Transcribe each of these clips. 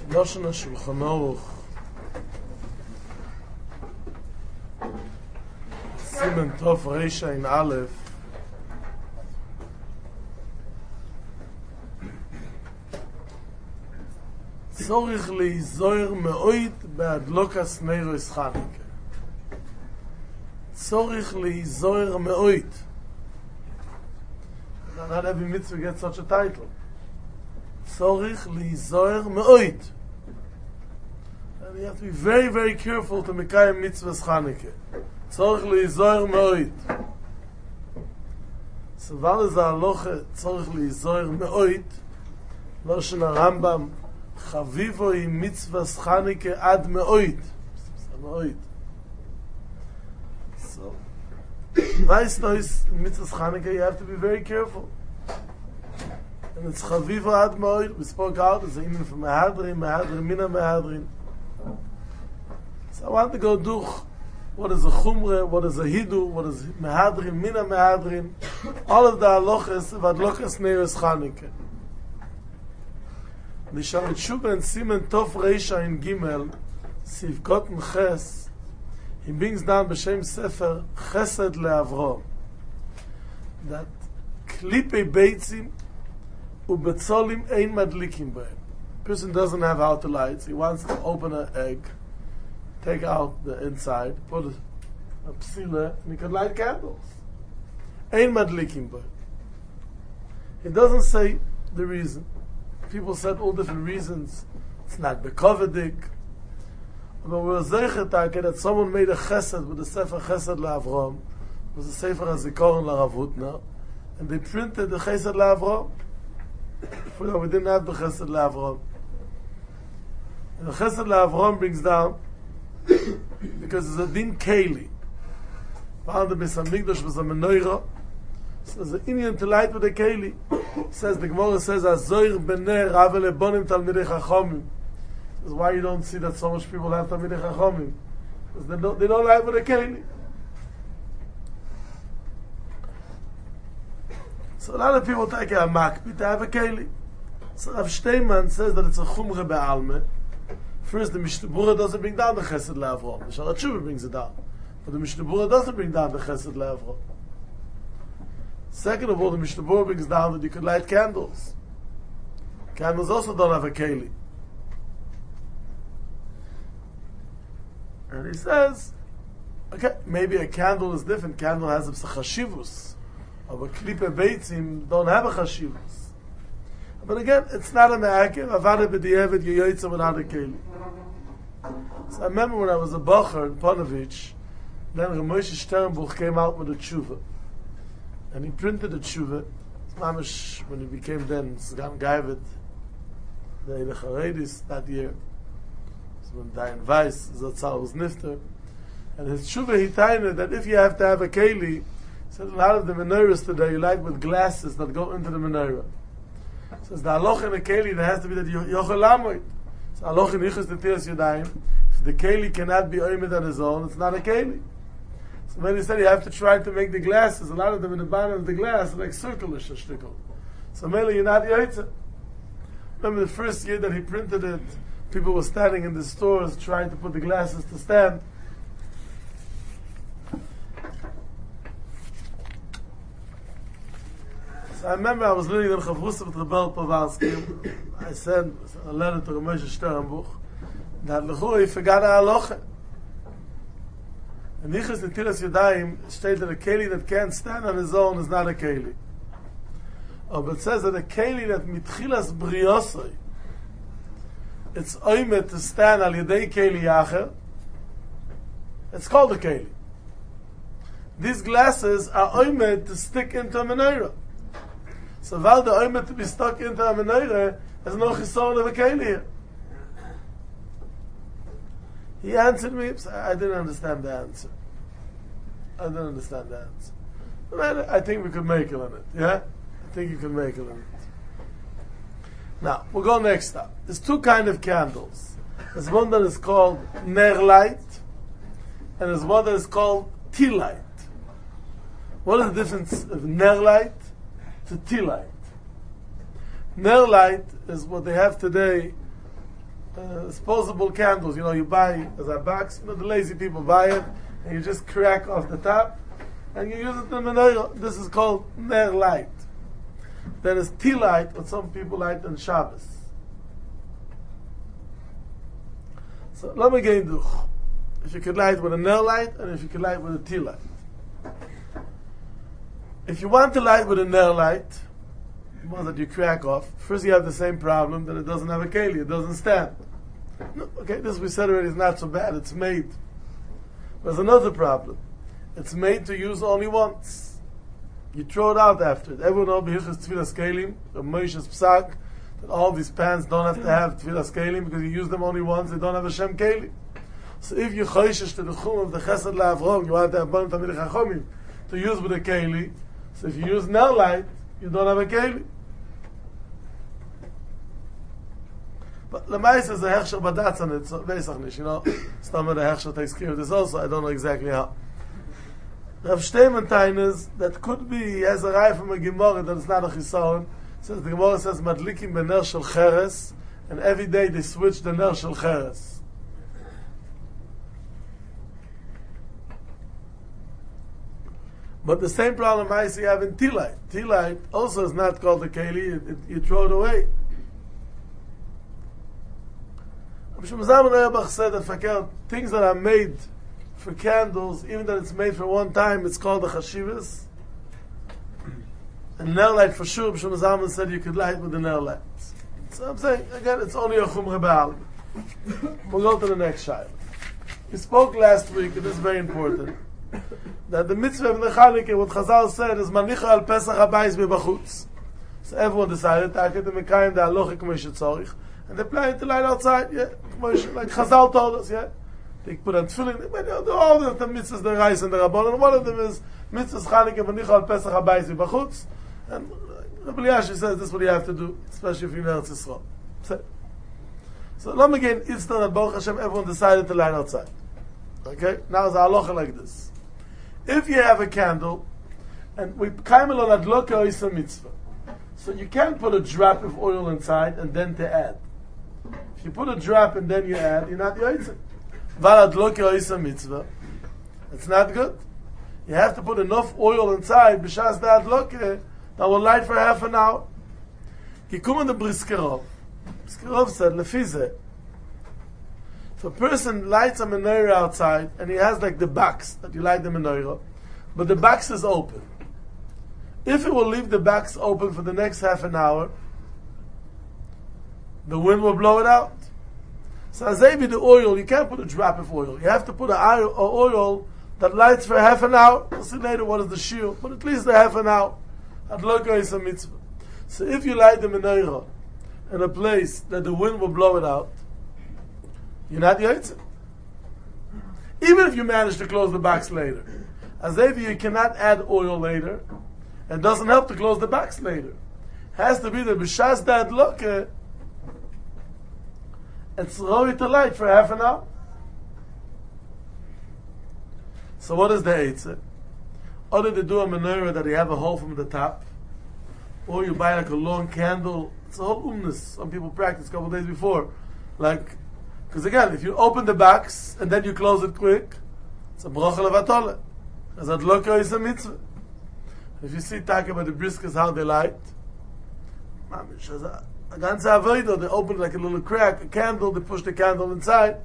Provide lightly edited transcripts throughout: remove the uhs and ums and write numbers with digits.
Lashon HaShulchan Aruch Siman Tov Reish Ein Aleph Tzorich Leizoyer Me'oid Be'adlokas Neiros Chanukah. Tzorich Leizoyer Me'oid. Not every mitzvah gets such a title. Tzorich Leizoyer Me'oid. And you have to be very, very careful to mekayem mitzvahs Chanukah. Tzorich Leizoyer Me'oid. So what is the halacha Tzorich Leizoyer Me'oid? Lashon HaRambam Chavivo hi mitzvahs Chanukah ad me'oid. Me'oid. So, weißt du, mitzvahs Chanukah, you have to be very careful. And it's Chavivo ad me'oid. We spoke out, it's even from Mehadrin, Mina Mehadrin. So I want to go do what is a Chumre, what is a Hidu, what is Mehadrin, Mina Mehadrin. All of the halachas of Adlokas Neiros Chanukah. The Sharet Shuvah and Siman Tov Reish Ein Gimel Sivkot and Ches, he brings down b'Shem Sefer Chesed LeAvraham that Klipei Beitzim uBetzolim ein madlikim b'hem. Person doesn't have outer lights. He wants to open an egg, take out the inside, put a psila, and he can light candles. Ein madlikim b'hem. He doesn't say the reason. People said all different reasons. It's not bekovedik. But we're zeichet that someone made a chesed with the Sefer Chesed LeAvraham. It was a Sefer HaZikaron LaRav Hutner. And they printed the Chesed LeAvraham. Before we didn't have the Chesed LeAvraham. And the Chesed LeAvraham brings down because it's a din keli. Found the Beis HaMikdash was a menorah. So there's an Indian to light with a keli. Says the Gemara says Azoir B'ner Ravel Ebonim Talmidei Chachomim. That's why you don't see that so much people have Talmidei Chachomim, because they don't light with a keli. So a lot of people take a makpi to have a keli. So Rav Steinman says that it's a chumre be'alme. First, the Mishnah Berurah doesn't bring down the Chesed LeAvraham. The Sharet Shuvah brings it down, but the Mishnah Berurah doesn't bring down the Chesed LeAvraham. Second of all, the Mishnah Berurah brings down that you could light candles. Candles also don't have a keli. And he says, okay, maybe a candle is different. Candle has a chashivus. But klipe beitzim don't have a chashivus. But again, it's not a me'akev. Avada b'di'evet yoyotza without a keli. So I remember when I was a bacher in Ponovich, then Rav Moshe Sternbuch came out with a tshuva. And he printed a tshuva. Mamish, when he became then Sgan Gaivet, the Eile Charedis that year. So when Dayan Weiss, Zatzal was Nifter. And his tshuva, he tained that if you have to have a keli, he said a lot of the menorahs today you light with glasses that go into the menorah. So it's the haloch in a keli, there has to be that yochel lamoid. So haloch in Ichus Netilas Yadayim, if the keli cannot be oimed on his own, it's not a keli. So when he said you have to try to make the glasses, a lot of them in the bottom of the glass are like circular shtickle. So mainly you're not yoytze. Remember the first year that he printed it, people were standing in the stores trying to put the glasses to stand. So I remember I was living in Chavrusa with Rebel Pavalsky. I sent a letter to Rav Moshe Sternbuch that Lechura he forgot a halacha. In Ichus Netilas Yadayim states that a keli that can't stand on his own is not a keli. But it says that a keli that mitchilas briyosoi, it's oimet to stand al yedei keli yacher, it's called a keli. These glasses are oimet to stick into a menorah. So while the oimet to be stuck into a menorah, there's no chisaron of a keli here. He answered me, I didn't understand the answer. But I think we could make it on it, yeah? I think you can make it on it. Now, we'll go next up. There's two kind of candles. There's one that is called ner light, and there's one that is called tea light. What is the difference of ner light to tea light? Ner light is what they have today disposable candles. You buy as a box. The lazy people buy it, and you just crack off the top, and you use it in menorah. This is called ner light. There is tea light, what some people light on Shabbos. So let me get into if you could light with a ner light, and if you could light with a tea light. If you want to light with a ner light, the one that you crack off, first you have the same problem that it doesn't have a keli, it doesn't stand. No, okay, this we said already is not so bad, it's made. There's another problem. It's made to use only once. You throw it out after it. Everyone knows B'Hilchos Tfilas Kelim, the Moshe's Psak, that all these pans don't have to have Tfilas Kelim because you use them only once, they don't have a Shem Kelim. So if you choishes to the Chum of the Chesed LaAvraham, you want to have Bon Tamid Chachomim to use with a Keli, so if you use ner light, you don't have a Keli. But Lamais is a Hechsher Badatz on it, so Besach Nish, Stammer the Hechsher takes care of this also, I don't know exactly how. Rav Shteimantain is, that could be, he has a rai from a Gemara that is not a Chisaron. Says the Gemara says, Madlikim bener shel cheres, and every day they switch the ner shel cheres. But the same problem I see have in tea light. Tea light also is not called a keli, you throw it away. Mishum Zalman Auerbach said that things that are made for candles, even that it's made for one time, it's called a chashivas. And ner light for sure, Mishum Zalman said you could light with the ner light. So I'm saying, again, it's only a chumre ba'al. We'll go to the next shayla. We spoke last week, and this is very important, that the mitzvah of the Chanukah, what Chazal said, is manicha al Pesach habayis b'bachutz. So everyone decided to take the mekayim the halacha k'mo shetzorich, and they plan to light outside, like Chazal told us, They put on tefillin, all the mitzvahs, the rice and the rabbanon, and one of them is mitzvahs Chanukah manicha al Pesach habayis b'bachutz, and Rabbi Eliyashi says this is what you have to do, especially if you're in Eretz Yisrael. So let me again, it's not that Baruch Hashem, everyone decided to light outside. Okay? Now it's a halacha like this. If you have a candle, and we kaimel on adloka is a mitzvah, so you can't put a drop of oil inside and then to add. If you put a drop and then you add, you're not yotzei. Val adloka is a mitzvah. It's not good. You have to put enough oil inside b'shas the adloka that will light for half an hour. Kikumen the Briskerov. Briskerov said lefize. If a person lights a menorah outside, and he has like the box that you light the menorah, but the box is open. If it will leave the box open for the next half an hour, the wind will blow it out. So as the oil, you can't put a drop of oil. You have to put an oil that lights for half an hour. We'll see later what is the shiur, but at least a half an hour. Adloka is a mitzvah. So if you light the menorah in a place that the wind will blow it out, you're not yotzei. Even if you manage to close the box later. As if you cannot add oil later, it doesn't help to close the box later. It has to be the b'shas that look and throw it to light for half an hour. So what is the eitzah? Other to do a menorah that you have a hole from the top, or you buy like a long candle. It's a whole umnus. Some people practice a couple of days before, because again, if you open the box and then you close it quick, it's a bracha levatole. As adloka is a mitzvah. If you see talk about the briskers how they light, mamish as a ganze avodah, they open like a little crack, a candle, they push the candle inside.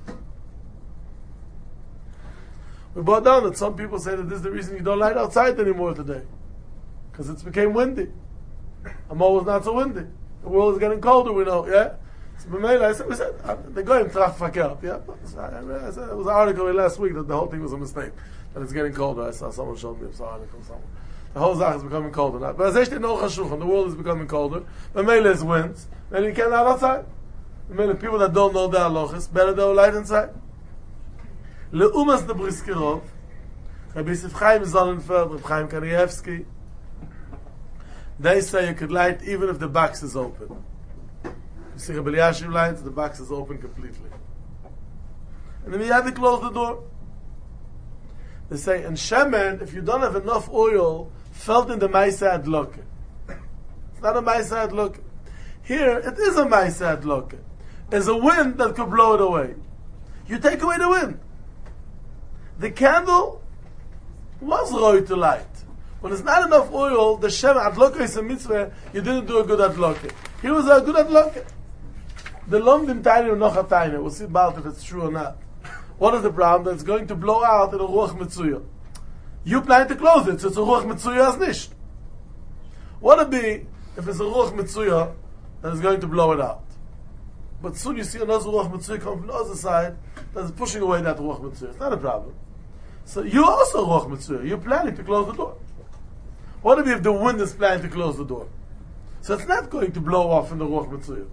We brought down that some people say that this is the reason you don't light outside anymore today, because it's became windy. Amor was not so windy. The world is getting colder, we know, So we said, they're going to fakert, I said, it was an article last week that the whole thing was a mistake, that it's getting colder. I saw someone showed me an article somewhere. The whole Zach is becoming colder now. But as I say, no chashuchan, the world is becoming colder. Mamela is winds, and you can't light outside. Mamela, people that don't know the halachas, better they light inside. Leumas the Briskerov, Rabbi Yosef Chaim Zonnenfeld, Rabbi Chaim Kanievsky, they say you could light even if the box is open. You see Rabbi Eliashim lights, the box is open completely. And then you have to close the door. They say, in Shemen, if you don't have enough oil felt in the Maisa Adloke. It's not a Maisa Adloke. Here, it is a Maisa Adloke. is a wind that could blow it away. You take away the wind. The candle was roy to light. When there's not enough oil, the Shem Adloka is a mitzvah, you didn't do a good Adloka. He was a good Adloka. The Lomdim Tiny or Nocha Tiny, we'll see about if it's true or not. What is the problem? That it's going to blow out in a Ruach Mitzuya. You plan to close it, so it's a Ruach Mitzuya as nicht. What would it be if it's a Ruach Mitzuya that is going to blow it out? But soon you see another Ruach Mitzuya come from the other side that's pushing away that Ruach Mitzuya. It's not a problem. So you also Ruach Mitzuya. You're planning to close the door. What if the wind is planning to close the door? So it's not going to blow off in the Ruach Mitzuya.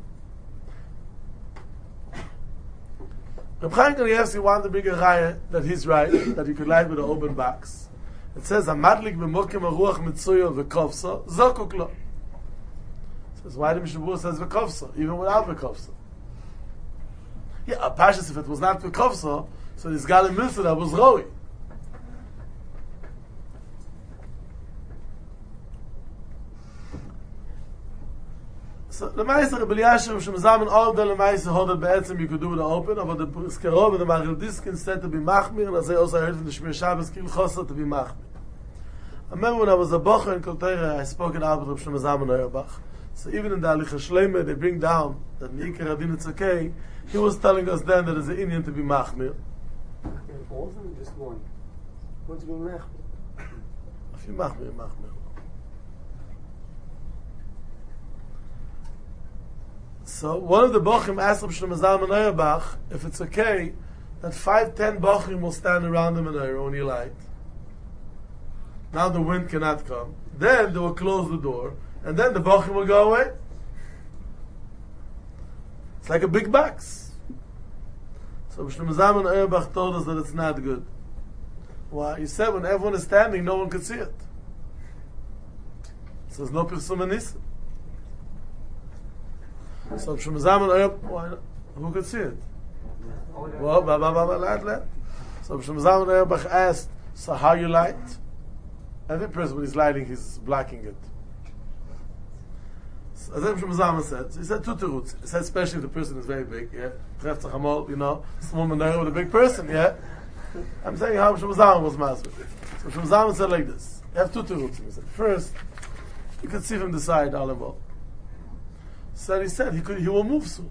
Reb Chaim Kanievsky wanted to bring a raya that he's right, that you could light with an open box. It says, "Amadlik b'mokim haruach mitzuya v'kovsa zokuk lo." It says, why the Mishnah says v'kovsa, even without v'kovsa? Yeah, a pashas if it was not v'kovsa, so this guy in Milsa that was roi. So the Meister Rebbe Elyashiv Shemzamen all the Meister hold it be'etzem you could do it open, but the Skerov and the Maghil Diskin said to be machmir, and as I also heard from the Shmir Shabbos Kil Chosa to be machmir. I remember when I was a bocher in Kol Torah, I spoke in Albert of Shemzamen Auerbach. So even in the Alicha Shleima, they bring down that in Iker Adin it's okay. He was telling us then that it's an Indian to be machmir. Both of them just one. What to be machmir? If you machmir, machmir. So one of the bochim asked Rabbi Shlomo Zalman Auerbach if it's okay that 5-10 bochim will stand around the menorah when you light. Now the wind cannot come. Then they will close the door, and then the bochim will go away. It's like a big box. So Rabbi Shlomo Zalman Auerbach told us that it's not good. Why? He said when everyone is standing, no one can see it. So there's no Pirsum Anisa. So Shlomo Zalman who could see it? Well, so Shlomo Zalman Auerbach asked, so how you light? Every person when he's lighting, he's blocking it. So as Shlomo Zalman said, so he said two teruts. He said especially if the person is very big, yeah? Small menorah with a big person, yeah? I'm saying how Shlomo Zalman was master. So Shlomo Zalman said like this. You have two teruts. He said, first, you can see from the side all involved. So he said he will move soon.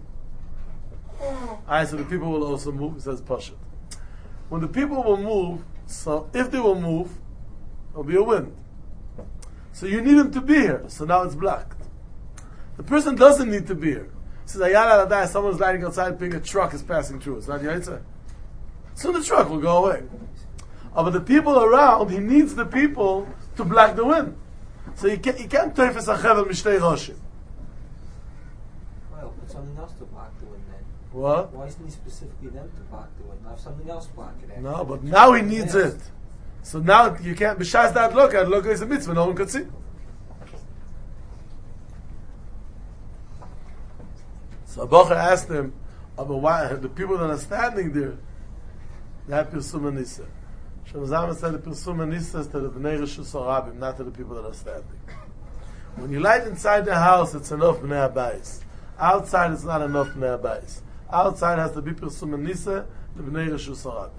I said the people will also move. He says Pashat. When the people will move, so if they will move, there'll be a wind. So you need him to be here. So now it's blocked. The person doesn't need to be here. He says Ayala Adai, someone's lighting outside, being a truck is passing through. It's not Yaitza. Soon the truck will go away. But the people around, he needs the people to block the wind. So he can't teifes achevel mishtei roshim. Something else to block the wind then. What? Why isn't he specifically them to block the wind? Have something else block it. No, but now he needs it. So now you can't. B'shas that look is a mitzvah. No one could see. So Abacha asked him, why the people that are standing there, they have Pirsum Anisa. Shlomo Zalman said the Pirsum Anisa is to the Bnei Reshus Harabim, not to the people that are standing. When you light inside the house, it's enough Bnei Abayis. Outside it's not enough Bnei Abayis. Outside has to be Pirsum Anisa, the Bnei Reshus Harabim.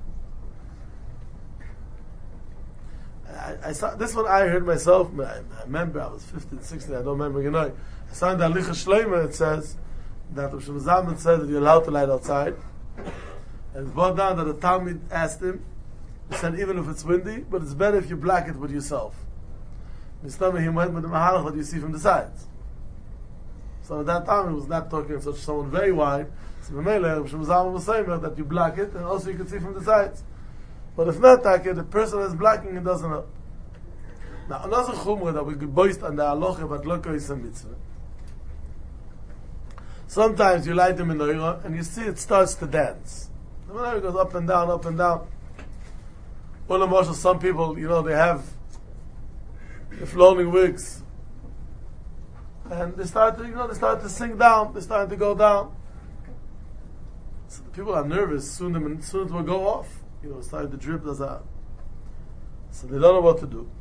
I saw this one. I heard myself. I remember I was 15, 16. I don't remember. I saw in the Alicha Shleima it says that Shlomo Zalman said that you're allowed to light outside, and it's brought down that the Talmud asked him. He said even if it's windy, but it's better if you block it with yourself. Mr. He went with the Mahalach that you see from the sides. So at that time he was not talking such someone very wide. So Shlomo Zalman was saying that you block it, and also you can see from the sides. But if not, the person is blocking it doesn't help. Now, another chumrah that we could boast on the halacha, but look is a mitzvah. Sometimes you light the menorah and you see it starts to dance. The menorah goes up and down, up and down. Well, some people, they have the flowing wigs, and they start to sink down. They start to go down. So the people are nervous. Soon it will go off. Started to drip as out. So they don't know what to do.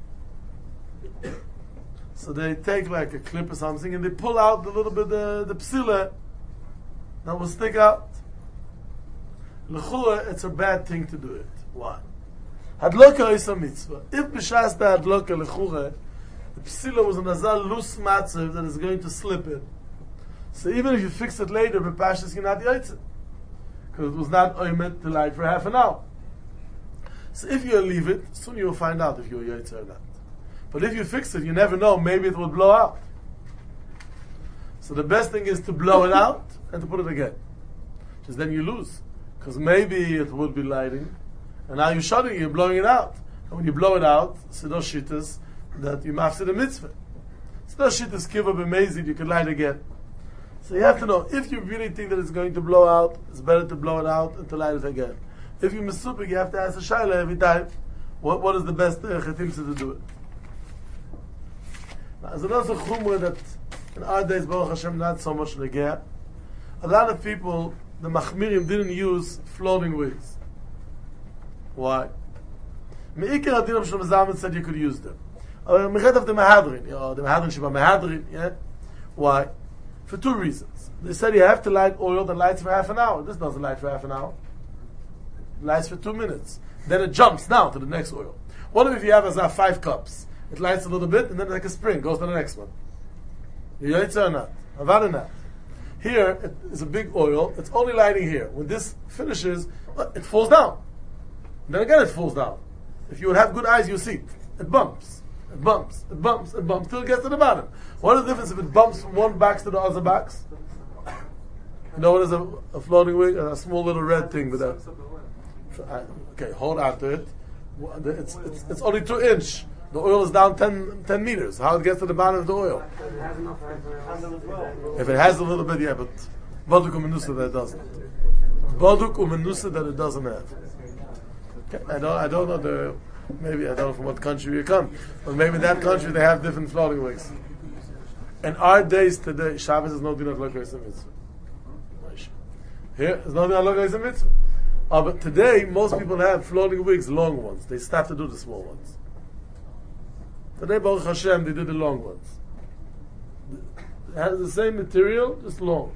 So they take like a clip or something and they pull out a little bit the psila Now we'll stick out. L'chura, it's a bad thing to do it. Why? Hadloka is a mitzvah. If b'shas the hadloka l'chura, the psila was an azal loose matzav that is going to slip it. So even if you fix it later, b'pashas you're not yaitze. Because it was not oimet to light for half an hour. So if you leave it, soon you'll find out if you're yaitze or not. But if you fix it, you never know, maybe it will blow out. So the best thing is to blow it out and to put it again. Because then you lose. Because maybe it would be lighting, and now you're shutting, you're blowing it out. And when you blow it out, so those shittas that you mafsid a mitzvah. So those shittas kiva b'mezid, you can light again. So you have to know, if you really think that it's going to blow out, it's better to blow it out and to light it again. If you're mesupik, you have to ask a shayla every time, what is the best chetimsa to do it? Now, there's another chumrah that in our days, Baruch Hashem, not so much negeh. A lot of people, the machmirim, didn't use floating wigs. Why? Me'ikar adinam shel Mezamen said you could use them. Mechet of the Mehadrin, the Mehadrin Sheba Mehadrin, yeah? Why? For two reasons. They said you have to light oil that lights for half an hour. This doesn't light for half an hour. It lights for 2 minutes. Then it jumps now to the next oil. What if you have as 5 cups? It lights a little bit and then like a spring goes to the next one. You yaitze or not? Avad or not? Here, it is a big oil. It's only lighting here. When this finishes, it falls down. Then again it falls down. If you would have good eyes, you'll see it. It bumps. It bumps. It bumps. It bumps till it gets to the bottom. What is the difference if it bumps from one box to the other box? You know what is a floating wig? A small little red thing with that. Okay, hold on to it. It's only 2 inch. The oil is down 10 meters. How it gets to the bottom of the oil? If it has a little bit, yeah, but Baduk u'menusa that it doesn't. Baduk u'menusa that it doesn't have. Okay, I don't know maybe I don't know from what country you come, but maybe in that country they have different floating wigs. In our days today, Shabbos is no din of Lokos mitzvah. Here, it's no din of Lokos mitzvah. But today, most people have floating wigs, long ones. They start to do the small ones. Today, Baruch Hashem, they did the long ones. It has the same material, just long.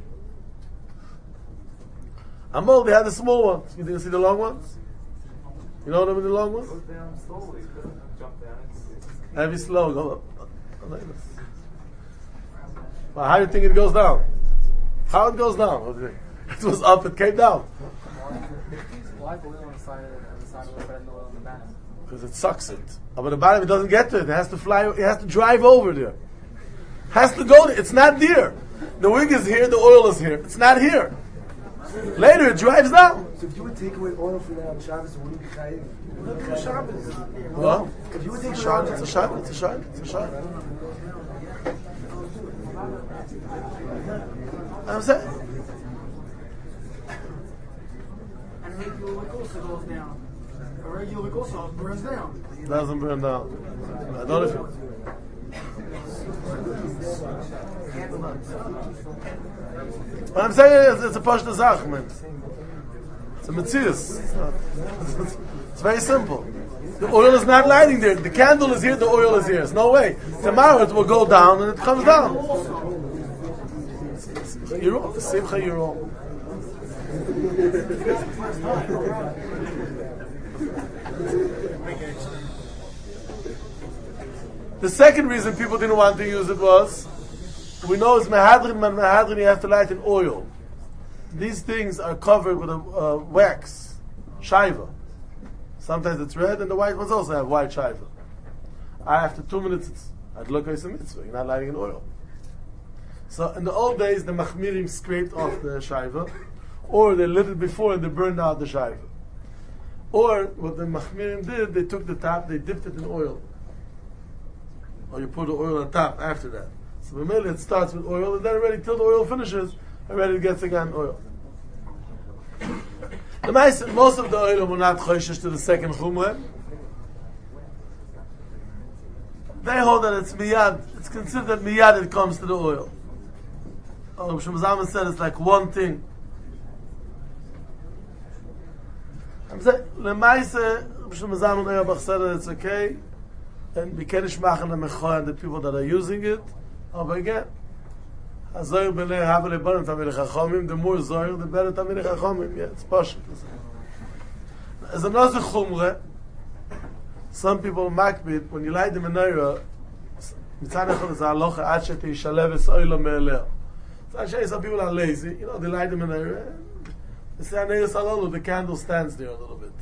Amol, they had the small ones. You didn't see the long ones? You know what I mean, the long ones? Goes down slowly, jump down. Heavy, slow, go up. Like this. Well, how do you think it goes down? How it goes down? What do you think? It was up, it came down. Why oil on the side of the bread and oil on the bottom? Because it sucks it. But the bottom, it doesn't get to it. It has to fly, it has to drive over there. It has to go there. It's not there. The wig is here, the oil is here. It's not here. Later, it drives down. So if you would take away oil from that on Shabbos, it wouldn't be chayiv? What? If you would take It's it out, a shot. It's a shot. I'm saying. And regular wick also goes down. A regular wick also burns down. Doesn't burn down. I don't know if it. What I'm saying is, it's a pashta zach, man. It's a metzius. It's very simple. The oil is not lighting there. The candle is here, the oil is here. There's no way. Tomorrow it will go down and it comes down. You're wrong. Simcha, you're wrong. The second reason people didn't want to use it was, we know it's mehadrin, and mehadrin you have to light in oil. These things are covered with a wax, shaiva. Sometimes it's red, and the white ones also have white shaiva. After 2 minutes, I'd look at some mitzvah. You're not lighting in oil. So in the old days, the machmirim scraped off the shaiva, or they lit it before and they burned out the shaiva. Or what the machmirim did, they took the top, they dipped it in oil. Or you put the oil on top after that. So the middle it starts with oil, and then already till the oil finishes, already it gets again oil. Most of the oil were not choishes to the second chumrah. They hold that it's miyad. It's considered that miyad it comes to the oil. Rabbi Shmuel said it's like one thing. I'm saying, lemaise, Rabbi Shmuel said it's okay, and we can't machen the mechoy and the people that are using it. But again, Azoy b'nei havele bonim tamid chachomim. The more zoyer, the better tamid chachomim. Yeah, it's possible. As another chumre, some people makbid, when you light the menorah, mitzad echad is halacha ad she'tishalev es oila me'eleh. So actually some people are lazy, they light the menorah, they say aneirus alolu, the candle stands there a little bit.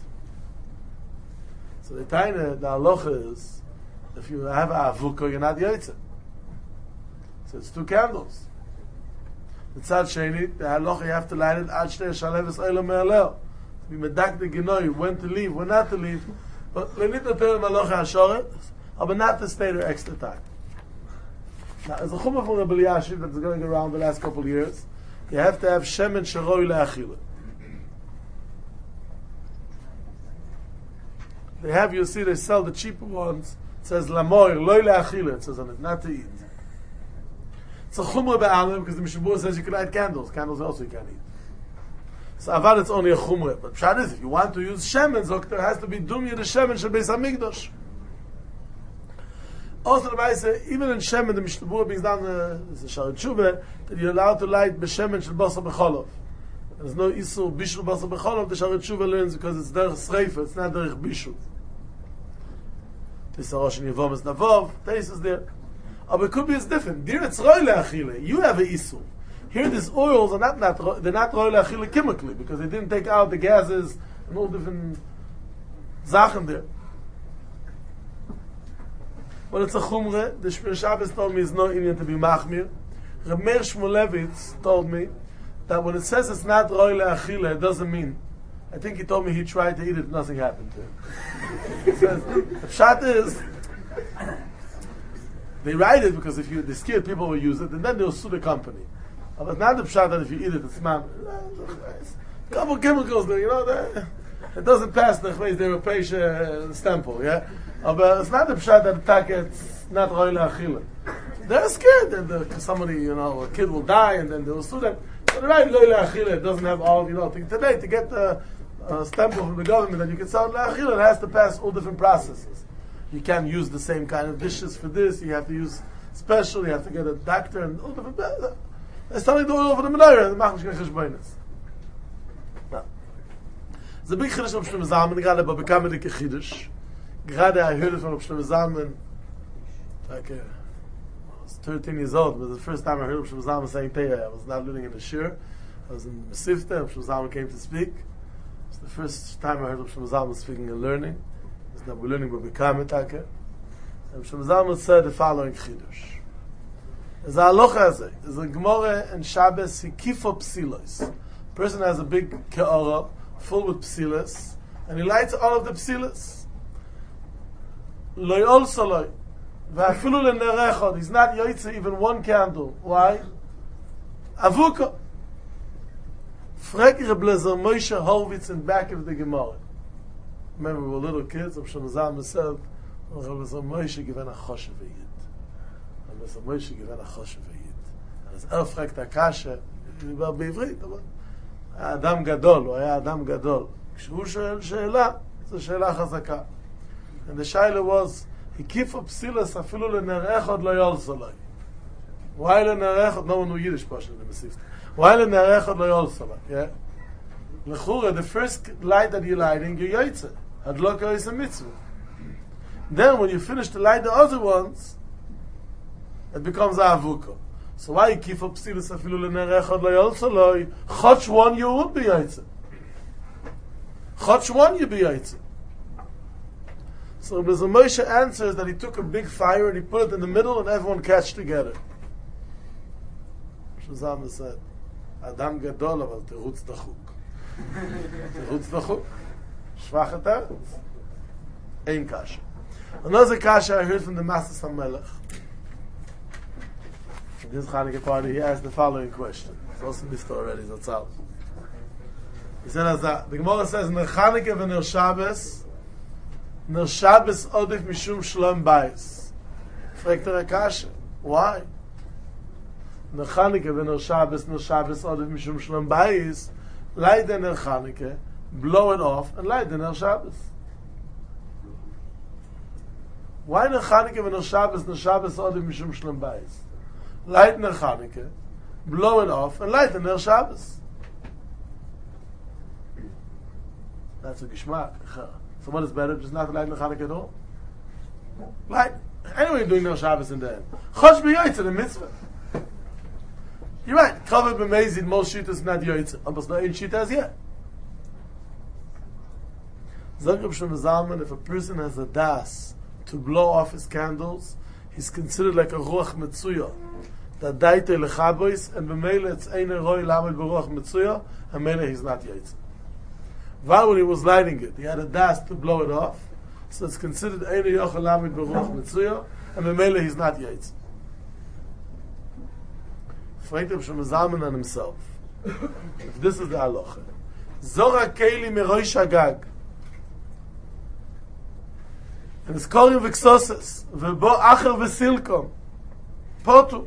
So the halacha is, if you have a avuka, you're not yotze. So it's 2 candles. Mitzad sheni, the halacha you have to light it ad she'tishalev es oila me'eleh. Be medak the genoi, when to leave, when not to leave. But lenit to tell halacha hashoret, but not to stay there extra time. Now, as a chumah from Rabbi Elyashiv that's going around the last couple of years, you have to have shemen sheroi le'achila. They have, you see, they sell the cheaper ones. It says lamoir, loy le'achila, it says on it, not to eat. It's a chumah be'alim, because the Mishabur says you can light candles. Candles also you can't eat. So avad it's only a chumrah. But pshat is, if you want to use shemen, so there has to be dumya the shemen shel Beis Hamikdash. Also the Maise, even in shemen, the Mishnah brings down the Sharet Shuvah, that you're allowed to light b'shemen shel basar b'cholov. There's no isur bishul basar b'cholov. The Sharet Shuvah learns because it's derech sreifa, it's not derech bishul. This Rosh and Yevom is navov. Taste is there. But it could be it's different. Dir it's roi le'achile. You have a isur. Here, these oils are they're not roy le'achile chemically, because they didn't take out the gases and all different zachen there. But it's a chumre. The Shmir Shabbos told me it's no inyan to be machmir. Reb Meir Shmulevitz told me that when it says it's not roy le'achile, it doesn't mean. I think he told me he tried to eat it, nothing happened to him. He says, the pshat is, they write it because if they're scared people will use it, and then they'll sue the company. But it's not the pshat that if you eat it, it's man. A couple of chemicals there, it doesn't pass the European stample, yeah? But it's not the pshat that attack it's not roy le'achila. They're scared that somebody, a kid will die and then they'll sue them. But right, roy le'achila, it doesn't have all, today to get the stample from the government that you can sell le'achila, it has to pass all different processes. You can't use the same kind of dishes for this, you have to use special, you have to get a doctor and all different. It's telling the oil over the menorah, the machnish kein cheshbonis. It's a big chiddush of Shlomo Zalman, gerade bei Bekam Dike Chiddush. Gerade I heard it from Shlomo Zalman, I was 13 years old, but the first time I heard Shlomo Zalman saying Te'ah, I was not living in the shir, I was in Mesivta, Shlomo Zalman came to speak. It's the first time I heard Shlomo Zalman speaking and learning. It's now we're learning by Bekam Dike. And Shlomo Zalman said the following chiddush. There's a halacha, there's a Gemara in Shabbos, Hikifo Psilos. Person has a big ke'ara full with psilas, and he lights all of the psilas. Lo yol saloi. V'afilu l'nerechod. He's not yoytze even 1 candle. Why? Avuka. Frek Reb Lezer Moshe Horvitz in back of the Gemara. Remember, we were little kids, Reb Shlomo Zalman said, Reb Lezer Moshe given a choshev yid. Reb Lezer Moshe given a choshev yid. And as frek takasha, he was בעברית, אבל האדם גדול, הוא היה אדם גדול. כשהוא שואל שאלה, זו שאלה חזקה. And the shaila was, הקיפו פסילס אפילו לנר אחד לא יולס עליי. Why לנר אחד, no one knew Yiddish portion in the Mesivta. Why לנר אחד לא יולס עליי, yeah? L'chura, the first light that you're lighting, you're yoytze. Hadloka is a mitzvah. Then when you finish to light the other ones, it becomes a avuka. So why you keep up psilus afilu l'ner echad lo yolsa lo? Chotch 1 you would be yaitze. Chotch 1 you be yaitze. So Bezer Moshe answers that he took a big fire and he put it in the middle and everyone catch together. Shazam said, Adam gadol aval terutz dachuk. Terutz dachuk. Shvach eteretz. Ein kasha. Another kasha I heard from the Master HaMelech. In this Chanukah party, he asked the following question. It's also missed already, that's out. He said as that, the Gemara says, Ner Chanukah v'ner Shabbos, Ner Shabbos odif mishum shlom bayis. Fragt Kasha. Why? Ner Chanukah v'ner Shabbos odif mishum shlom bayis, light the Ner Chanukah, blow it off, and light the Ner Shabbos. Why Ner Chanukah v'ner Shabbos odif mishum shlom bayis? Light Ner Chanukah, blow it off, and light in their Shabbos. That's a geschmack. So what is better? Just not to light in the Chanukah at all? Light. Anyway, doing their Shabbos in the end. Chosh b'yoytze, the mitzvah. You're right. Covered b'mezid, most shittas not yoytze. Almost no ain't shita as yet. Zog Reb Shlomo Zalman, if a person has a das to blow off his candles, he's considered like a ruach metzuya. That daite lechabois, and b'meile it's ein roi lamed b'ruach metzuya, and meile he's not yoytze. While when he was lighting it, he had a das to blow it off, so it's considered ein yochel lamed b'ruach metzuya, and b'meile he's not yoytze. Fragt Reb Shlomo Zalman on himself. If this is the halacha, Zora keili meroish hagag, and it's calling v'ksoses, v'bo acher v'silkom, potu.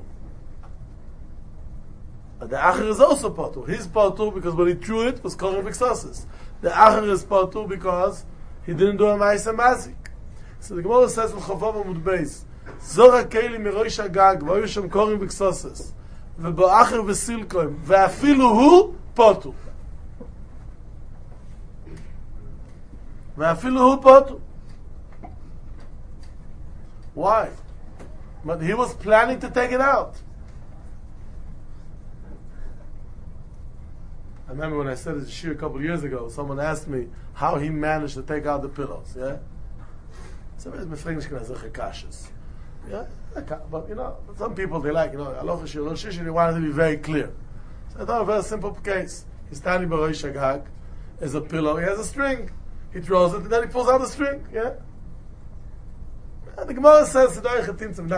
But the acher is also potu. He's potu because when he threw it was calling v'ksoses. The acher is potu because he didn't do a ma'aseh mazik. So the Gemara says in Chavav Amud Beis, Zora keili meroish hagag, v'oyu shem calling v'ksoses, v'bo acher v'silkom, v'afilu hu potu. V'afilu hu potu. Why? But he was planning to take it out. I remember when I said this shir a couple of years ago, someone asked me how he managed to take out the pillows. Yeah? So it's yeah? But you know, some people they like, you know, aloha shir, lo shishi, they want it to be very clear. So I thought a very simple case. He's standing by Rosh Hagag, there's a pillow, he has a string. He throws it and then he pulls out the string. Yeah? And the Gemara says, for the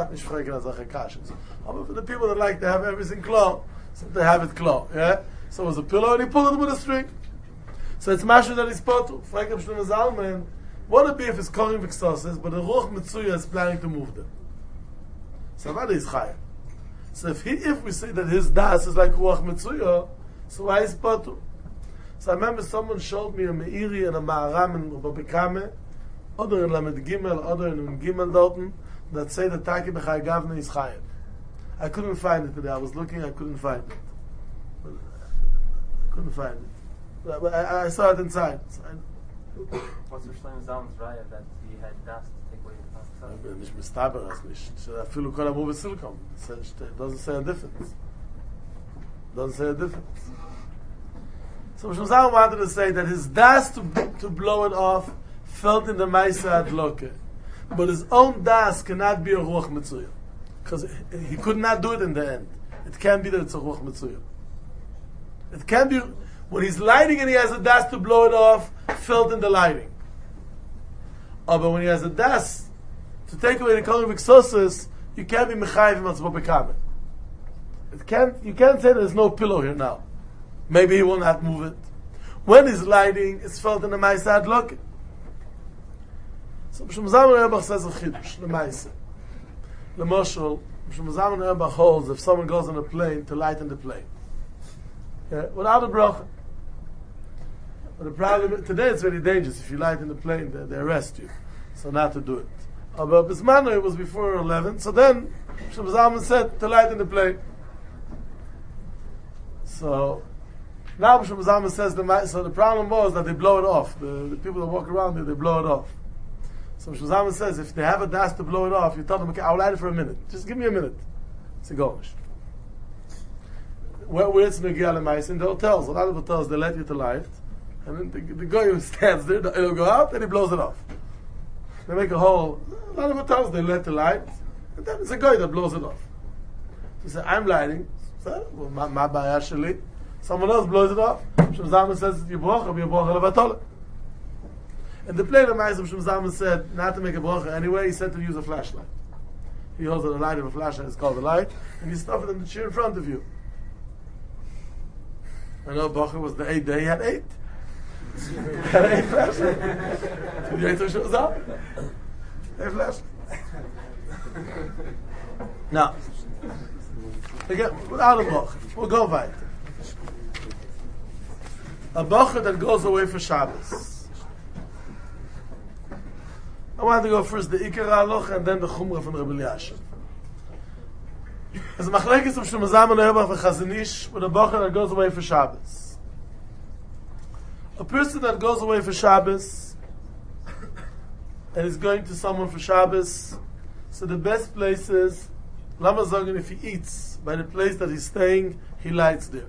people that like to have everything close, so they have it close. Yeah? So it was a pillow and he pulled it with a string. So it's mashu that he's potu. Frag Reb Shlomo Zalman, what would be if it's calling v'ksoses, but the Ruach Metzuya is planning to move them? So what is chayim? So if we say that his das is like Ruach Metzuya, so why is potu? So I remember someone showed me a Meiri and a Ma'aram in Rabbi Kame, other in Lamed Gimel, other in Gimel Dorten, that say that Taki B'chai Gavne is Chayim. I couldn't find it today. I was looking, I couldn't find it. But I saw it inside. What's Reb Shlomo Zalman's raya that he had das to take away the It doesn't say a difference. So Reb Shlomo Zalman wanted to say that his das to blow it off felt in the Maisa Adloke. But his own das cannot be a Ruach Metzuya. Because he could not do it in the end. It can't be that it's a Ruach Metzuya. It can't be, when he's lighting and he has a das to blow it off, felt in the lighting. But when he has a das to take away the Kohen V'Ksosis, you can't be Mechayiv Matzbo B'Kamen. You can't say there's no pillow here now. Maybe he will not move it. When he's lighting, it's felt in the Maisa Adloke. So B'Shem Zalman Rebbe says a chidush, the Maisa. The Moshul, B'Shem Zalman Rebbe holds if someone goes on a plane to light in the plane. Yeah, without a bracha. But the problem, today it's very dangerous. If you light in the plane, they arrest you. So not to do it. But Bismano, it was before 11, so then B'Shem Zalman said to light in the plane. So now B'Shem Zalman says so the problem was that they blow it off. The people that walk around there, they blow it off. So B'Shem Zalman says if they have a das to blow it off, you tell them, okay, I'll light it for a minute. Just give me a minute. It's a gosh. Where it's Negiah L'Mais, in the hotels. A lot of hotels, they let you to light, and then the guy who stands there, it'll go out, and he blows it off. They make a hole. A lot of hotels, they let the light, and then it's a guy that blows it off. So you say, I'm lighting. So, well, my baya sheli. Someone else blows it off. Shem Zalman says, Yibrocha, Yibrocha Levatola. And the plane of Ma'aseh, Shem Zalman said, not to make a bracha anyway, he said to use a flashlight. He holds the light of a flashlight, it's called a light, and you stuff it in the chair in front of you. I know Bacher was the 8th day, he had 8. He had 8 flashlights. So the 8th shows up. 8 flashlights. Now, again, without a Bacher, we'll go weiter. A Bacher that goes away for Shabbos. I want to go first the Ikar Halacha and then the Chumrah from Rabbi Elyashiv. As a machlekes of Shlomo Zalman Auerbach for Chazon Ish with a bocher that goes away for Shabbos. A person that goes away for Shabbos and is going to someone for Shabbos, so the best place is, Lama Zogan, if he eats by the place that he's staying, he lights there.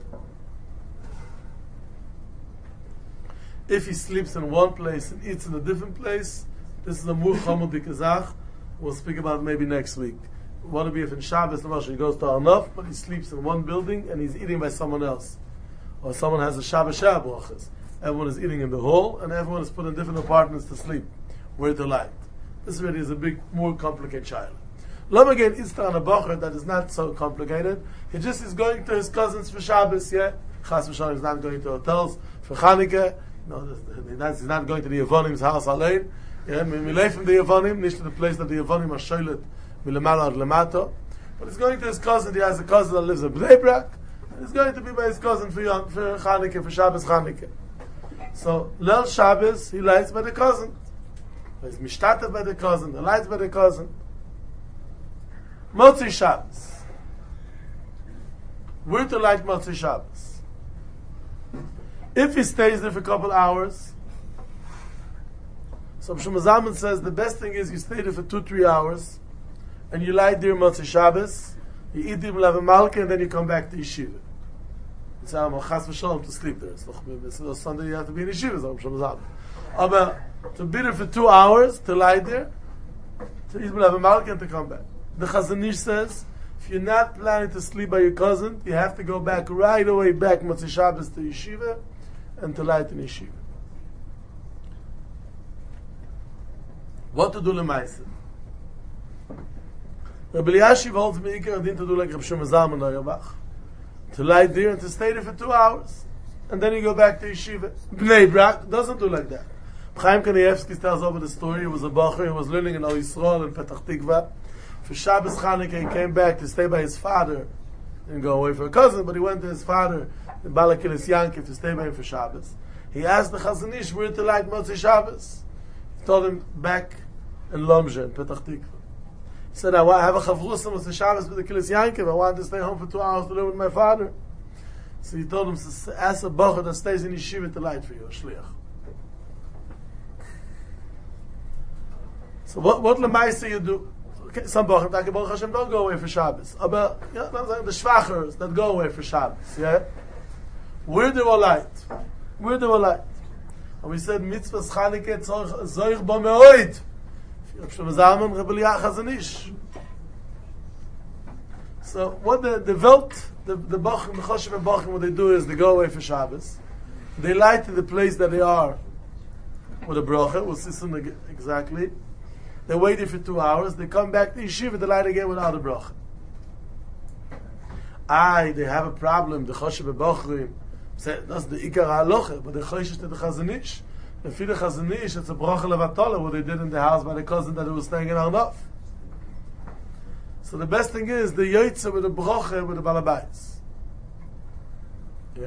If he sleeps in one place and eats in a different place, this is a Mur Chomer B'Kazach. We'll speak about it maybe next week. What would be if in Shabbos, he goes to Arnof, but he sleeps in one building and he's eating by someone else. Or someone has a Shabbos Brachas. Everyone is eating in the hall and everyone is put in different apartments to sleep, where to light. This really is a big, more complicated child. Lamagen is on a bocher that is not so complicated. He just is going to his cousins for Shabbos, yeah? Chas v'shalom is not going to hotels for Chanukah. No, he's not going to the Yevonim's house alone. Yeah, milay from the Yevonim, not to the place that the Yevonim are shoylet milamala or lamato. But he's going to his cousin. He has a cousin that lives in Bnei Brak, and he's going to be by his cousin for Chanukah, for Shabbos Chanukah. So Leil Shabbos he lights by the cousin. He's mishtatev by the cousin. He lights by the cousin. Motzei Shabbos. Where to light Motzei Shabbos? If he stays there for a couple hours, so Shlomo Zalman says the best thing is you stay there for 2-3 hours, and you light there Motzei Shabbos, you eat there Lav Malka, and then you come back to Yeshiva. It's Chas v'Shalom to sleep there. So Sunday you have to be in Yeshiva, so Shlomo Zalman. But to be there for 2 hours, to lie there, to eat Lav Malka, and to come back. The Chazon Ish says, if you're not planning to sleep by your cousin, you have to go back right away back Motzei Shabbos to Yeshiva, and to light in Yeshiva. What to do l'maisa? Rabbi Elyashiv holds me Iker and to do like Rabbi Shlomo Zalman Auerbach, to light there and to stay there for 2 hours, and then you go back to Yeshiva. Bnei Brak doesn't do like that. Chaim Kanievsky tells over the story. He was a bacher. He was learning in Al Yisrael in Petach Tikva. For Shabbos Chanukah, he came back to stay by his father and go away for a cousin, but he went to his father in Balakilis Yankiv to stay by him for Shabbos. He asked the Chazon Ish where to light Motzei Shabbos. He told him back in Lomzhe, in Petach Tikva. He said, I have a Chavrusa Motzei Shabbos with the Kilis Yankiv. I wanted to stay home for 2 hours to live with my father. So he told him, ask a bacher that stays in Yeshiva to light for you, a shliach. So what lemaisa you do? Okay, some bacher, Baruch Hashem, don't go away for Shabbos. But yeah, the shvachers that go away for Shabbos, yeah? Where do we light? Where do we light? And we said, mitzvahs Chanukah zoich bo me'oid. Shlomo Zalman, Rabbi Chazon Ish. So what the Welt, the Bachim, the Choshev and Bachim, what they do is they go away for Shabbos. They light in the place that they are with a bracha. We'll see something exactly. They wait there for 2 hours. They come back to Yeshiva. They light again without a bracha. They have a problem. The Choshev and Bachim say that's the Ikar Halacha, but the Choshev to the Chazon Ish. The Fide Chazon Ish, it's a bracha levatola, what they did in the house by the cousin that was staying in Arnof. So the best thing is the Yoitze with the bracha with the Balabais. Yeah.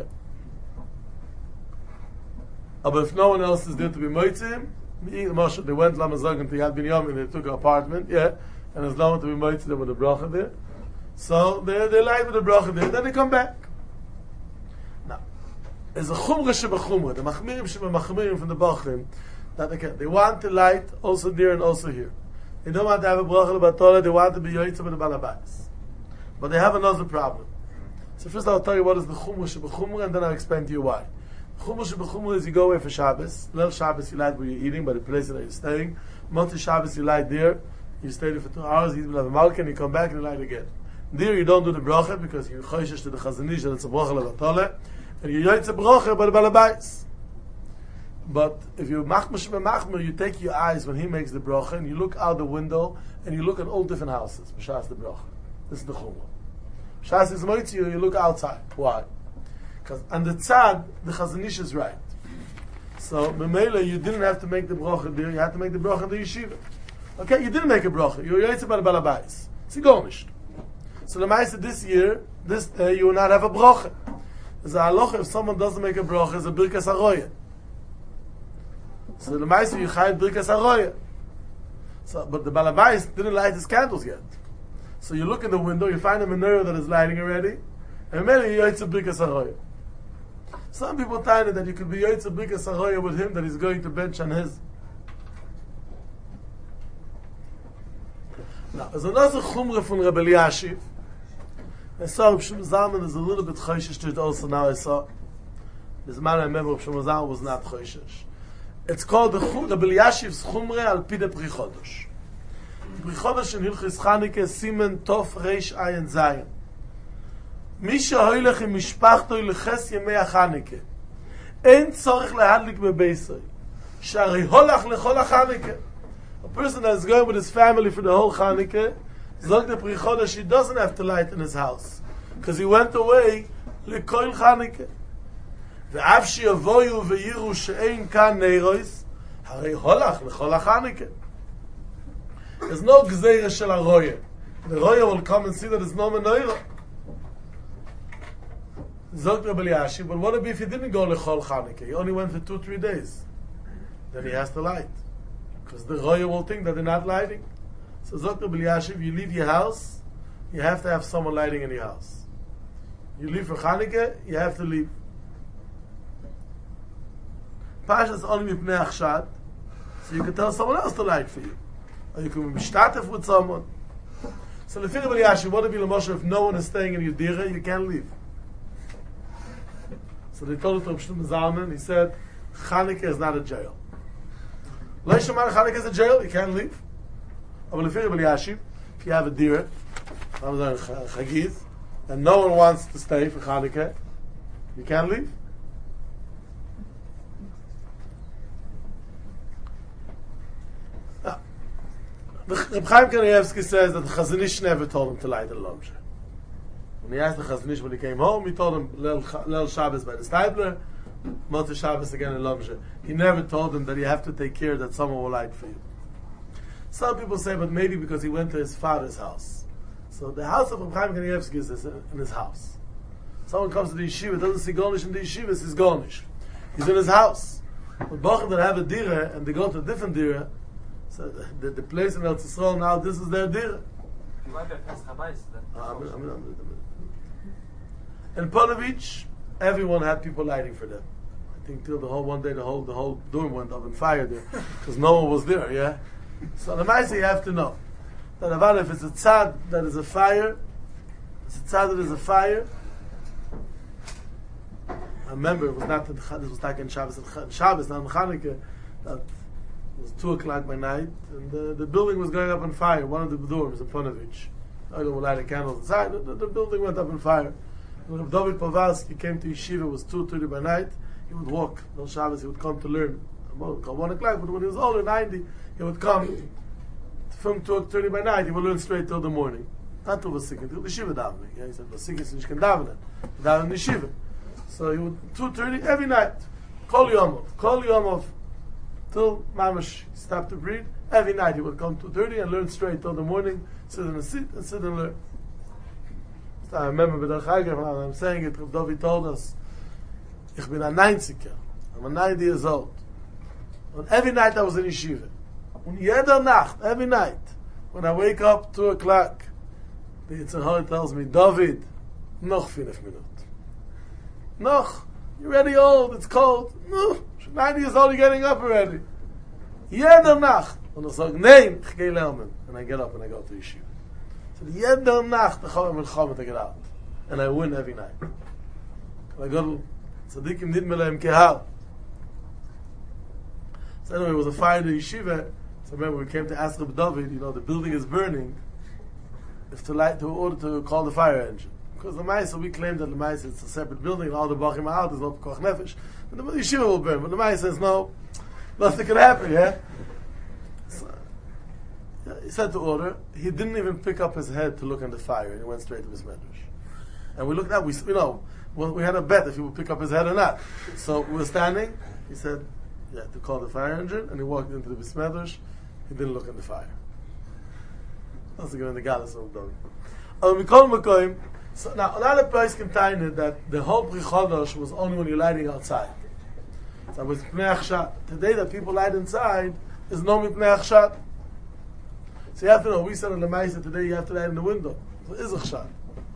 But if no one else is there to be moitzim, they went Lamazog to Yad Binyamin, they took an apartment, yeah, and there's no one to be moitzim with the bracha there. So they light with the bracha there, then they come back. Now, there's a chumra shebachumra, the machmirim shebamachmirim from the bachrim, that they want to light also there and also here. They don't want to have a bracha lebatola, they want to be yoytzim with the balabais. But they have another problem. So first I'll tell you what is the chumra shebachumra, and then I'll explain to you why. Chumash b'chumra is you go away for Shabbos. Leil Shabbos you light where you're eating, by the place that you're staying. Motzei Shabbos you light there. You stay there for 2 hours, you eat with a malka, and you come back and you light again. There you don't do the bracha because you're choishish to the Chazon Ish that it's a bracha levatole, and you yaitz a bracha by the balabais. But if you machmer, you take your eyes when he makes the bracha and you look out the window and you look at all different houses. B'shas the bracha. This is the chumra. B'shas is moitzi you look outside. Why? Because on the tzad, the Chazon Ish is right. So, Memela, you didn't have to make the bracha there, you had to make the bracha in the yeshiva. Okay, you didn't make a bracha, you were yaitz by the balabais. It's gomished. So, the Maisa this year, this day, you will not have a bracha. There's a halacha, if someone doesn't make a bracha, it's a birkas haroya. So, the Maisa, you chayav birkas haroya. So, but the balabais didn't light his candles yet. So you look in the window, you find a menorah that is lighting already, and maybe you Yotze Birkas Haroya. Some people tell that you could be Yotze Birkas Haroya with him that he's going to bench on his. Now, there's another chumrah from Rebbe Elyashiv. I saw Reb Shlomo Zalman is a little bit choishish to it also now I saw. This man I remember Reb Shlomo Zalman was not choishish. It's called the Rebbe Elyashiv's chumrah al pi de Pri Chodesh. Pri Chodesh in Hilchos Chanukah Simen Tov Reish Ayin Zayin. מי שהולך עם משפחתו לחס ימי החנוכה אין צורך להדליק בביתו שהרי הולך לכל החנוכה. A person that is going with his family for the whole Chanukah, Zog the Pri Chodesh, he doesn't have to light in his house because he went away לכל Chanukah. ואף שיבואו ויראו שאין כאן נרות הרי הולך לכל החנוכה. There's no gzeira shel haroya. The roya will come and see that there's no menorah. Zog Rebbe Elyashiv, but what if he didn't go lechol Chanukah? He only went for 2-3 days. Then he has to light. Because the roya will think that they're not lighting. So Zog Rebbe Elyashiv, you leave your house, you have to have someone lighting in your house. You leave for Chanukah, you have to leave. Pasha is only mipnei achshad, so you can tell someone else to light for you. Or you can be mishtatef with someone. So the Rebbe Elyashiv, what if no one is staying in your dira, you can't leave. So they told it to Reb Shlomo Zalman, he said, Chanukah is not a jail. Lo Yishamar, Chanukah is a jail, you can't leave. But the Rebbe Elyashiv, if you have a dira, Chagiz, and no one wants to stay for Chanukah, you can't leave. Reb Chaim Kanievsky says that the Chazon Ish never told him to light a lamp. When he asked the Chazon Ish when he came home, he told him Leil Shabbos by the Steibler, Motzei Shabbos again in Lamshe. He never told him that you have to take care that someone will light for you. Some people say, but maybe because he went to his father's house. So the house of Reb Chaim Kanievsky is in his house. Someone comes to the yeshiva, doesn't see Gornish in the yeshiva, he's Gornish. He's in his house. But Bochum that have a dira and they go to a different dira, so the place in Eretz Yisrael now, this is their dira. In Ponovich, everyone had people lighting for them. I think till the whole one day, the whole dorm went up in fire there because no one was there. Yeah. So the Maisa you have to know that if it's a tzad that is a fire, I remember it was not this was like in Shabbos, not in Chanukah. That it was 2:00 by night, and the building was going up on fire. One of the dorms in Ponovich. I don't light candles inside. The building went up on fire. When Rav David Povalsky came to yeshiva, it was 2:30 by night. He would walk on Shabbos. He would come to learn. It would come 1:00, but when he was older, 90, he would come from 2:30 by night. He would learn straight till the morning. Not till Vasikin, until the yeshiva davening. Yeah, he said Vasikin is nicht davening. Davening yeshiva. So he would 2:30 every night. Kol Yomov, till Mamash stopped to breathe. Every night he would come 2:30 and learn straight till the morning. Sit in a seat and sit and learn. So I remember with I'm saying it. Rav David told us, "Ich bin a 90er. I'm 90 years old." And every night I was in yeshiva. Und jeder Nacht, every night, when I wake up 2:00, the Yetzer Hara tells me, "David, noch 5 minutes. Noch, you're already old. It's cold. No, 90 years old. You're getting up already." Jeder Nacht. Und I say, "Nein, ich gehe lernen." And I get up and I go to yeshiva. So jeder Nacht I go to get out, and I win every night. And I go to Tzadikim Nidme Lehem Kehal. So anyway, it was a fire in the yeshiva. So remember, we came to ask Reb David, the building is burning, if to order to call the fire engine. Because the Maisa, we claim that the Maisa it's a separate building, and all the Bachim are out, there's no Koch Nefesh. And the yeshiva will burn, but the Maisa says no, nothing can happen, yeah? So, he said to order, he didn't even pick up his head to look at the fire, and he went straight to his medrash. And we looked at, we had a bet if he would pick up his head or not. So we were standing, he said, yeah, to call the fire engine, and he walked into the Bismedrash, he didn't look at the fire. That's the Galas of David. So now, another place contained that the whole Pri Chodesh was only when you're lighting outside. So it was Pnei Achshat. Today that people light inside is no Pnei Achshat. So you have to know, we said in the Maisa today, you have to light in the window. So is a chshad.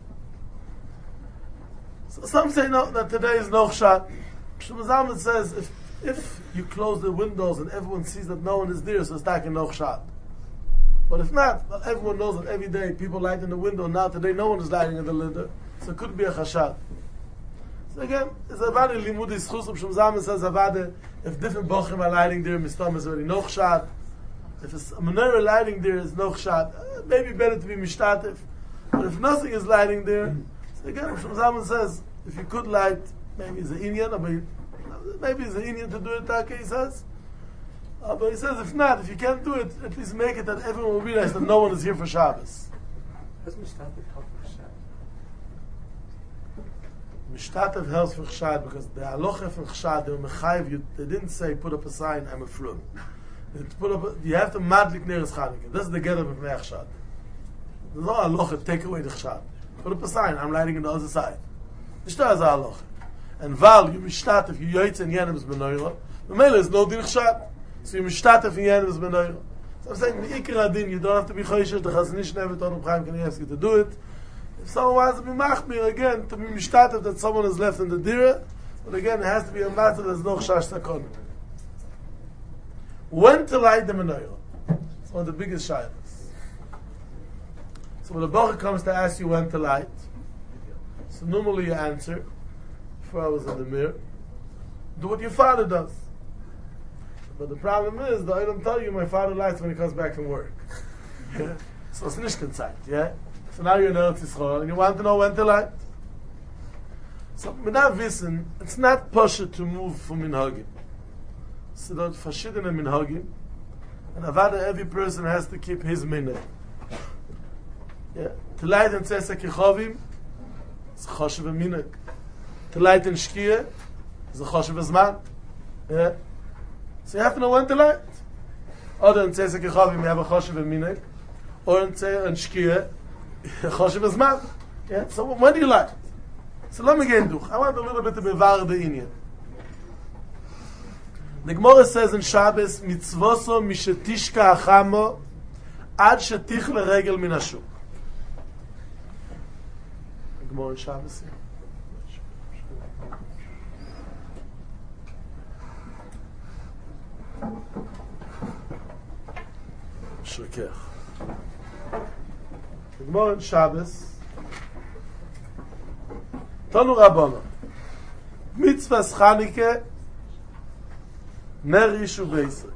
So some say no, that today is no chshad. Shlomo Zalman says, if you close the windows and everyone sees that no one is there, so it's like a no chshad. But if not, well, everyone knows that every day people light in the window. Now today no one is lighting in the window, so it could be a chashad. So again, it's a vada limudi schus. Shlomo Zalman says if different bochim are lighting there, mistam is already no chshad. If it's a menorah lighting there, is no chshad. Maybe better to be mishtatif. But if nothing is lighting there, so again, Shlomo Zalman says if you could light, maybe it's an inyan, maybe it's an inyan to do it. Taka he says. But he says, if not, if you can't do it, at least make it that everyone will realize that no one is here for Shabbos. Does Mishtatev help for Chshad? Mishtatev helps for Chshad because the halacha for Chshad, they were mechayiv, they didn't say, put up a sign, I'm a flum. You have to madlik near Chanukah. This is the get up of Me'ach Chshad. There's no halacha, take away the Chshad. Put up a sign, I'm lighting on the other side. Mishtatev is a halacha. And while you Mishtatev, you yoytz and yenim is benoira, the mele is no din Chshad. So you mishtatev in yenim is benoira. So I'm saying, the ikar adin, you don't have to be choishish, the Chazanish never told Chaim Kanievsky to do it. If someone wants to be machmir, again, to be mishtatev that someone is left in the dira, but again, it has to be a matter that's no chash sakon. When to light the menorah? It's one of the biggest shilas. So when the Baruch comes to ask you when to light, so normally you answer, 4 hours in the mirror, do what your father does. But the problem is, I don't tell you my father lights when he comes back from work. Yeah? So it's nicht Zeit, yeah? So now you're in Eretz Yisrael and you want to know when to light. So with that wissen, it's not posher to move from minhagim. So there's verschiedene minhagim, and avada every person has to keep his minhag. Yeah? To light in Tzesek Yechovim, it's a choshev minhag. To light in Shkia, it's a choshev zman. Yeah? So you have to know when to light. Or in Tzesek Yechovim you have a choshev minhag, or in Shkia, a choshev zman. Yeah? So when do you light? So let me get into it. I want a little bit to bevar the inyan. The Gemara says in Shabbos, mitzvoso mishetishka achamo ad shetich leregel min hashuk. The Gemara in Shabbos. Shukech. The Gemara in Shabbos. Tanu Rabbana. Mitzvahs Chanukah Ner Yishuv Beisrael.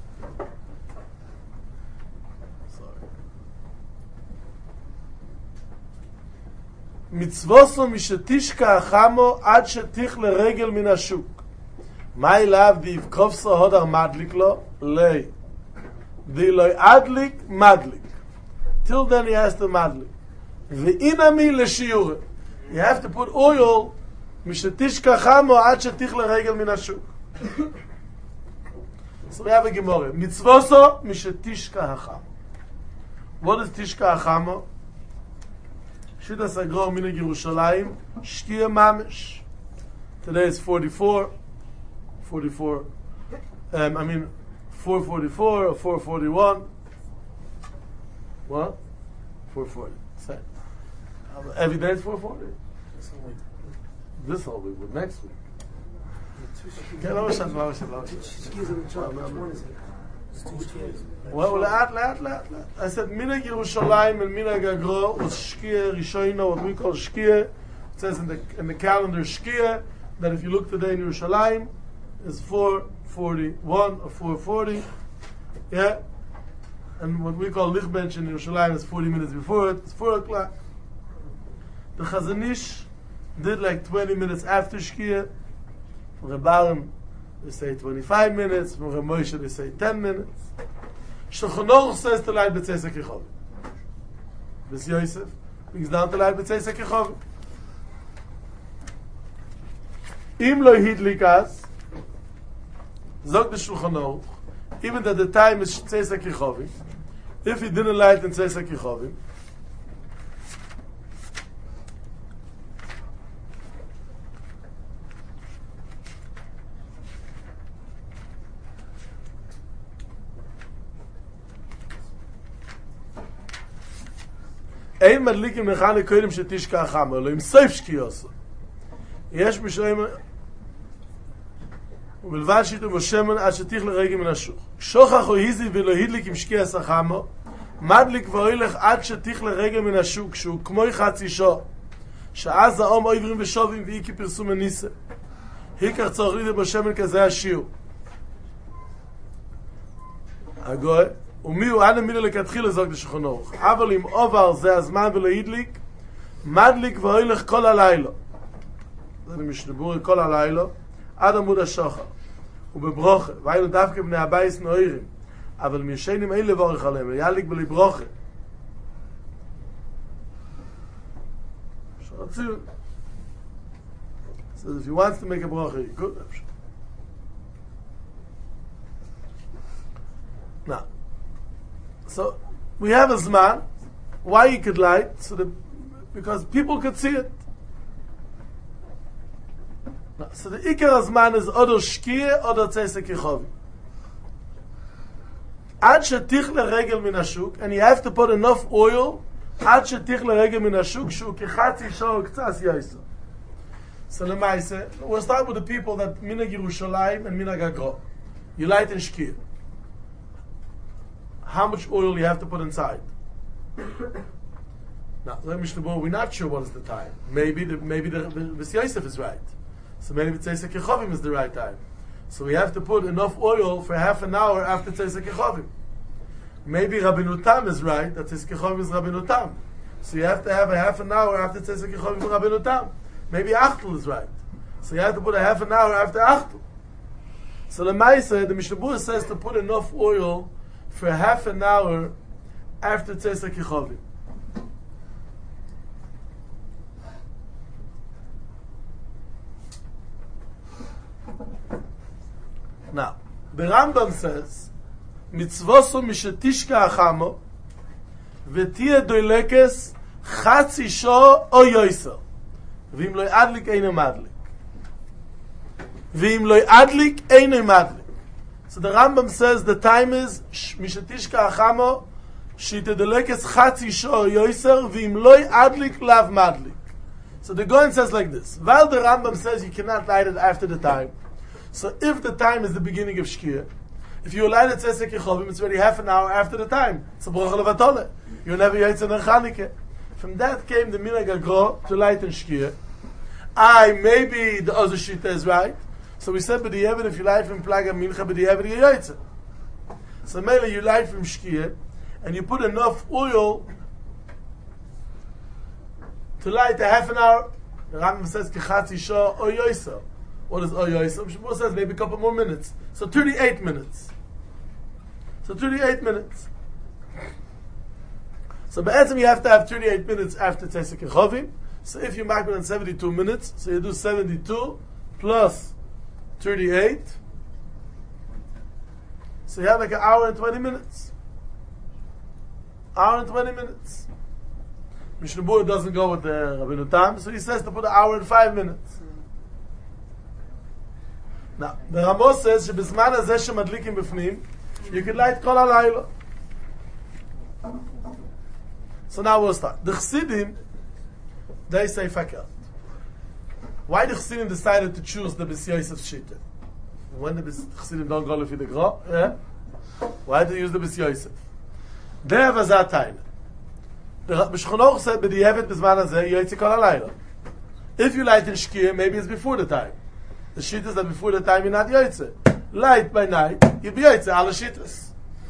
Mitzvoso mishetishka achamo ad shetich leregel min hashuk. Mai lav di yivkovso hodar madlik lo lei. Di loy adlik madlik. Till then he has to madlik. Ve'inami leshiure. You have to put oil mishetishka achamo ad shetich leregel min hashuk. So we have a Gemara. Mitzvoso mishetishka hachamo. What is tishka hachamo? Shitas Agro Minhag Yerushalayim Shkia Mamish. Today is 44. 444 or 441. What? 440. Say. Every day is 440. This whole week, but next week. Well, I said Minhag Yerushalayim and Minhag Agro was Shkia Rishono, what we call Shkia. It says in the calendar Shkia that if you look today in Yerushalayim, it's 441 or 440. Yeah? And what we call Lichbench in Yerushalayim is 40 minutes before it. It's 4 o'clock. The Chazanish did like 20 minutes after Shkia. For Rebarim, they say 25 minutes. For Moshe, they say 10 minutes. Shulchan Aruch says to light b'Tzesek Yechovim. B'S Yosef brings down to light b'Tzesek Yechovim. Im lo hidlik az, zog the Shulchan Aruch, even that the time is Tzesek Yechovim, if he didn't light in Tzesek Yechovim, אין מדליקים נחני קודם שתשקע חמה, אלא עם סוף שקיעוסו. יש משלם, ובלבד שיתו בשמן עד שתיך לרגע מן השוק. שוכח או היזי ולא הדליק עם שקיע סחמו, מדליק והולך עד שתיך לרגע מן השוק, שהוא כמו חצי שעה, שאז האום עברים ושובים ואי כפרסום הניסה. היקר צורך לידר בשמן כזה השיעור. הגוי, ומי הוא ענה מילה לכתחיל לזוג לשכון אורך. אבל אם עובר זה הזמן ולא הדליק, מדליק והולך כל הלילה. זה משנבורי כל הלילה, עד עמוד השוחר. ובברוכה, והיינו דווקא בני הבייס נוירים, אבל מישנים אין לבורך עליהם, ויאליק בלי ברוכה. שרציו. So if you want to make a bracha, you could. Now, so we have a zman. Why you could light? So that because people could see it. Now, so the ikar zman is odo shkia odo tzesek yechovi. Ad shetich leregel min hashuk, and you have to put enough oil. Ad shetich leregel min hashuk shu kechatzi shor k'tzas yaiso. So lemaise, we'll start with the people that minag Yerushalayim and minag Agro. You light in shkia. How much oil you have to put inside? Now, we're not sure what is the time. Maybe the B'si Yosef is right. So maybe Tzesek Yechovim is the right time. So we have to put enough oil for half an hour after Tzesek Yechovim. Maybe Rabbeinu Tam is right, that Tzesek Yechovim is Rabbeinu Tam. So you have to have a half an hour after Tzesek Yechovim for Rabbeinu Tam. Maybe Achtel is right. So you have to put a half an hour after Achtel. So the Maisa, the Mishnah Berurah says to put enough oil for half an hour after Tzesek Yechovim. Now, the Rambam says, Mitzvoso mishetishka achamo, v'tiyeh doilekes chatzi sho o yoiser. V'im lo adlik eino madlik. V'im lo adlik eino madlik. So the Rambam says the time is mishetishka achamo, shitedelekes chatzi sho o yoiser, v'im lo adlik lav madlik. So the Goyen says like this. While the Rambam says you cannot light it after the time, so if the time is the beginning of Shkia, if you light it Tzesek Yechovim, it's already half an hour after the time. It's a bracha levatole. You never Yotze ner Chanukah. From that came the minhag Agro to light in Shkia. Maybe the other Shita is right. So we said, but if you light from Plaga Mincha, but you Yotze. So maybe you light from Shkia, and you put enough oil to light a half an hour. The Rambam says, Kechatzi Shah o Yoiser. What is Oyoiser? Shmuel says maybe a couple more minutes. So 38 minutes. So 38 minutes. So Be'etzim you have to have 38 minutes after Tzesek Yechovim. So if you mark it on 72 minutes, so you do 72 plus 38. So you have like an hour and 20 minutes. Hour and 20 minutes. Mishnah Berurah doesn't go with the Rabbeinu Tam, so he says to put an hour and 5 minutes. Now, the Ramos says שבזמן הזה שמדליקים בפנים, you could light כל הלילה. So now we'll start. The Chassidim, they say fakir. Why the Chassidim decided to choose the B'si Yosef Shita? When the Chassidim don't go lefi the Gro, yeah? Why do they use the B'si Yosef? They have a zat time. The Shulchan Aruch said, b'di'evet b'zman hazeh yotze kol halayla. If you light in Shkia, maybe it's before the time. The shittas that before the time you're not yotze. Light by night, you'll be yotze all the shittas.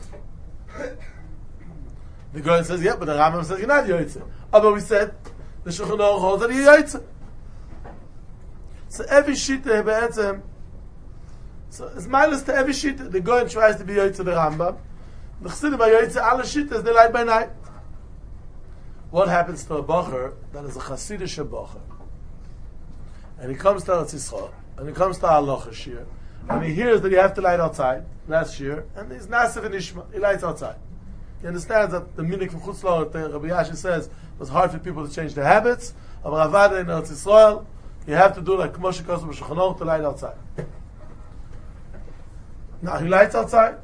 The Goyen says, yeah, but the Rambam says you're not yotze. But we said, the Shulchan Aruch holds that you're yotze. So every shitta be'etzem, so it's minus to every shitta. The Goyen tries to be yotze the Rambam. The Chassidim are yotze all the shittas, they light by night. What happens to a bocher that is a Chassidish bocher? And he comes to Eretz Yisrael, and he comes to Halacha Shir, and he hears that you have to light outside, last year, and he's Nasif and Ishma, he lights outside. He understands that the minhag from Chutz La'aretz, Rabbi Yashi says, was hard for people to change their habits, of Ravada in Eretz Yisrael, you have to do like Moshe Kosu B'Shulchan Aruch to light outside. Now he lights outside,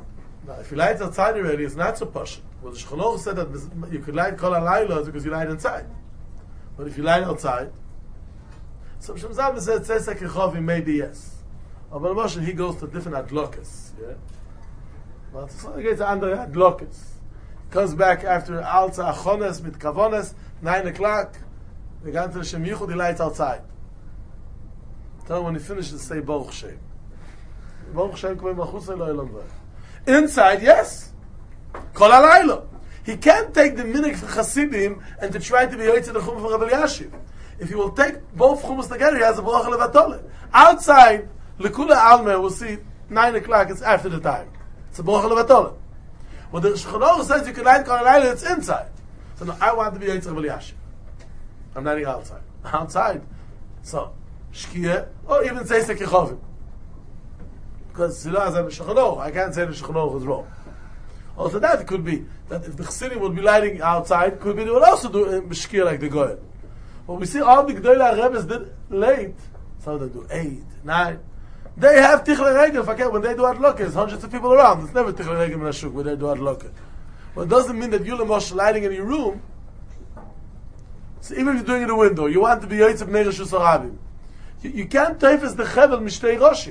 Now, if you light outside already, it's not so posh. Well, the Shulchan Aruch said that you could light kol halayla because you light inside. But if you light outside, so Shem Zalman said tzesek echovim maybe yes. But Moshe he goes to different adlokas. Yeah. But so he gets under adlokas. Comes back after alza achones mit kavones 9 o'clock. We got to the Shem Yichud. He lights outside. Tell him when he finishes, say Baruch Shem. Baruch Shem k'vei machusay lo elam v'eh. Inside, yes. Kol halayla. He can't take the minig for Chasidim and to try to be yoytze the chum for Rabbi Yashiv. If he will take both chumas together, he has a bracha levatole. Outside, lekula almer, we'll see 9 o'clock. It's after the time. It's a bracha levatole. Well, the Shulchan Aruch says you can light kol halayla. It's inside. So no, I want to be yoytze Rabbi Yashiv. I'm lighting outside. Outside, so shkia or even say sekichovim. Because I can't say the Shulchan Aruch is wrong. Also, that could be that if the Chassidim would be lighting outside, could be they would also do shkia like the Goyim. But we see all the G'dolei Rebbe's did late, so they do 8, 9. They have tichlei regel. Forget when they do adlokas, hundreds of people around. It's never tichlei regel in a shuk when they do adlokas. But it doesn't mean that you Moshe lighting in your room. So even if you're doing it in a window, you want to be yoytze b'nei reshus harabim. You can't tefes the chevel mishtei roshim.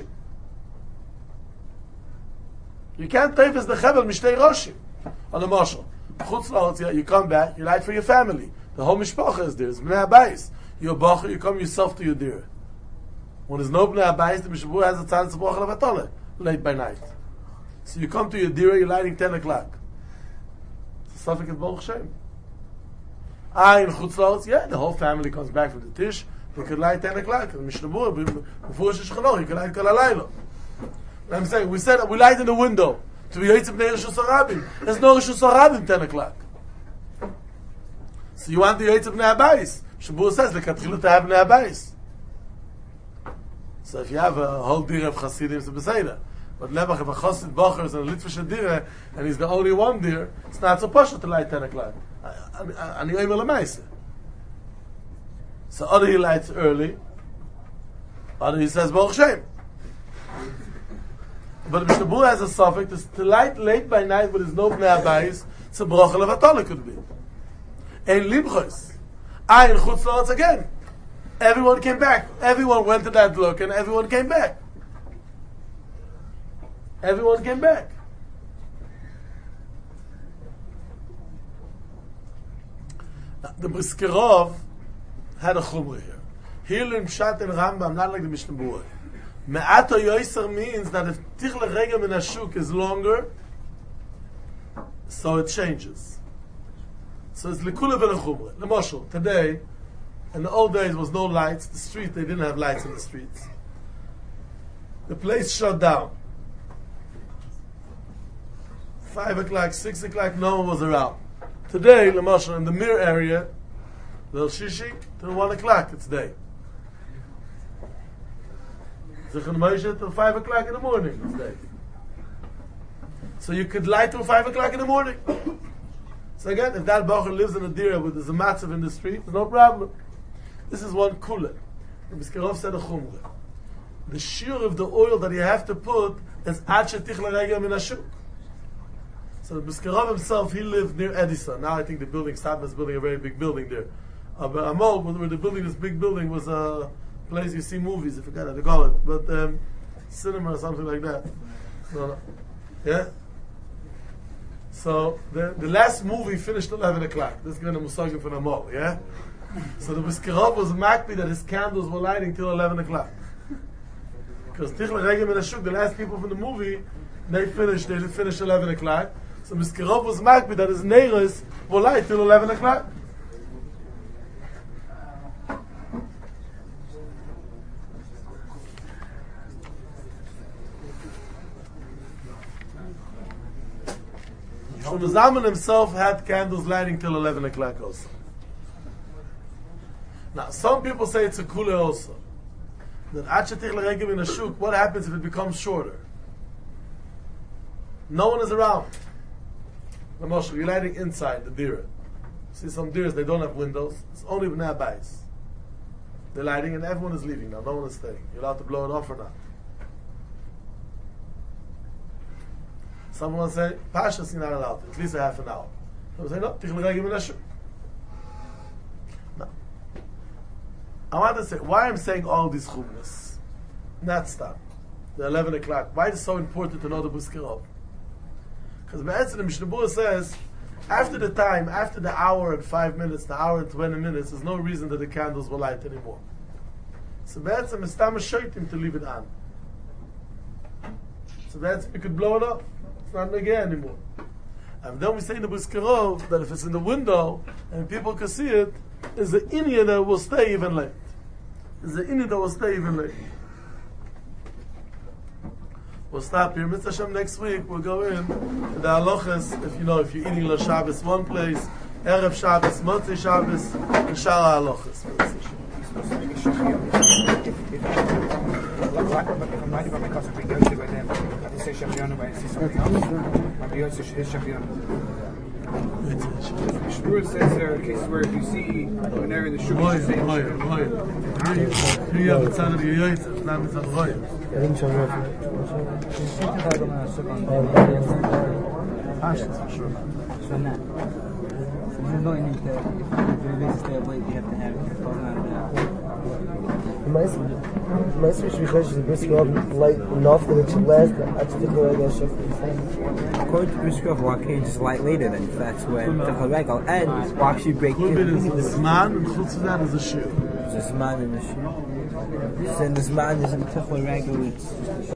You can't tefes the chevel mishtei roshim. On the marshal, chutz la'otz, you come back, you light for your family. The whole mishpacha is there. It's bnei habayis. You're a bacher, you come yourself to your dir. When there's no bnei habayis, the mishabur has a tzad tzibach levatole late by night. So you come to your dir, you're lighting 10 o'clock. It's a suffix Baruch Shem. In chutz la'otz, yeah, the whole family comes back from the tish. They could light 10 o'clock. The mishabur before Shulchan Aruch, you can light kol halayla. I'm saying, we said that we light in the window to be yoytze b'nei reshus harabim. There's no reshus harabim 10 o'clock. So you want the yoytze b'nei habayis. Shabur says lekatchilu to have b'nei habayis. So if you have a whole dir of Chasidim, it's a beseder. But Lebach, if a Chassid Bocher is in a Litvish dir and he's the only one dir, it's not so posh to light 10 o'clock. And you able to so other he lights early, other he says Baruch Shem. But the Mishnah has a suffix to light late by night, but there's no bnei habayis. It's a bracha levatole could be. Ein libchos. In chutz la'otz again. Everyone came back. Everyone went to that look, and everyone came back. Everyone came back. Now, the Briskerov had a chumrah here. Here in Pshat and Rambam, not like the Mishnah Berurah. Me'ato yoiser means that if tichle regel in a shuk is longer, so it changes. So it's likula v'lechumra. L'moshel, today, in the old days was no lights. The street, they didn't have lights in the streets. The place shut down. 5 o'clock, 6 o'clock, no one was around. Today, l'moshel, in the Mir area, Lil Shishi, till 1 o'clock, it's day. Zichron Moshe till 5 o'clock in the morning. It's day. So you could light till 5 o'clock in the morning. So again, if that bacher lives in a dira with there's a matzav in the street, no problem. This is one kula. The Briskerov said a chumrah. The shear of the oil that you have to put is ad shetichle regel min hashuk. So the Briskerov himself, he lived near Edison. Now I think the building, Sabbath is building a very big building there. But Amol, where the building, this big building, was a place you see movies, I forgot how to call it, but cinema or something like that. No. Yeah? So the last movie finished at 11 o'clock. This is going to musagim for Amol, yeah? So the Briskerov was makpi that his candles were lighting till 11 o'clock. Because Tichle Regem and Ashuk, the last people from the movie, they finished 11 o'clock. So Briskerov was makpi that his neighbors were light till 11 o'clock. So the Zalman himself had candles lighting till 11 o'clock also. Now, some people say it's a kula also. That Achetich L'Regim in a shuk, what happens if it becomes shorter? No one is around. The Moshe, you're lighting inside the dira. See some diras, they don't have windows. It's only b'nei habayis. They're lighting and everyone is leaving now. No one is staying. You're allowed to blow it off or not. Someone will say, Pashas, you're not allowed to, at least a half an hour. Someone will say, no, Tichel Regel Menashe. No. I want to say, why I'm saying all these chumras? Not stop. The 11 o'clock. Why is it so important to know the Brisker? Because the Mishnah Berurah says, after the time, after the hour and 5 minutes, the hour and 20 minutes, there's no reason that the candles will light anymore. So it's tam shaitim to leave it on. So you could blow it up. It's not nageh anymore. And then we say in the Brisker that if it's in the window and people can see it, is the inyan that will stay even late. Is the inyan that will stay even late. We'll stop here. Mr. Hashem, next week we'll go in to the halachas. If you're eating La Shabbos one place, Erev Shabbos, Motzei Shabbos, and Shara halachas. If I'm right about my cousin being Yosef by them, I have to say Shaviana when I see something else. Rabbi Yosef is Shaviana. Shmuel says there are cases where if you see an area in the shul, you say you have a tzad of Yosef, not a tzad of Roy. My switch because the Brisker light enough that it should last. I just think I got shift. According to Brisker, why can't you just light later then? If that's when the Charegel ends, why actually break Could be the Zman, and chutz of that is a shir. The Zman in the shir. Then the Zman is in the Charegel.